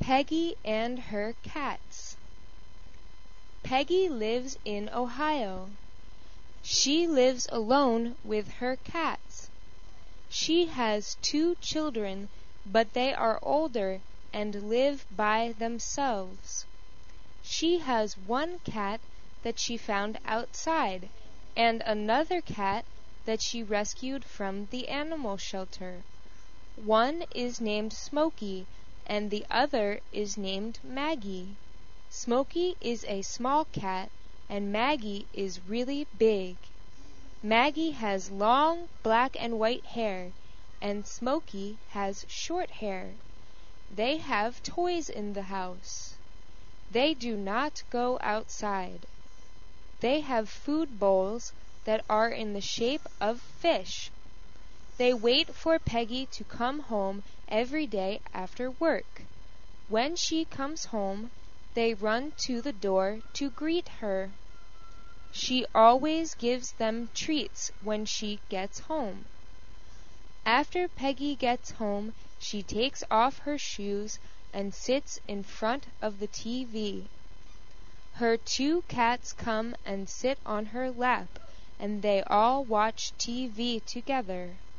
Peggy and her cats. Peggy lives in Ohio. She lives alone with her cats. She has 2 children, but they are older and live by themselves. She has one cat that she found outside, and another cat that she rescued from the animal shelter. One is named Smokey, and the other is named Maggie. Smokey is a small cat, and Maggie is really big. Maggie has long black and white hair, and Smokey has short hair. They have toys in the house. They do not go outside. They have food bowls that are in the shape of fish. They wait for Peggy to come home every day after work. When she comes home, they run to the door to greet her. She always gives them treats when she gets home. After Peggy gets home, she takes off her shoes and sits in front of the TV. Her 2 cats come and sit on her lap, and they all watch TV together.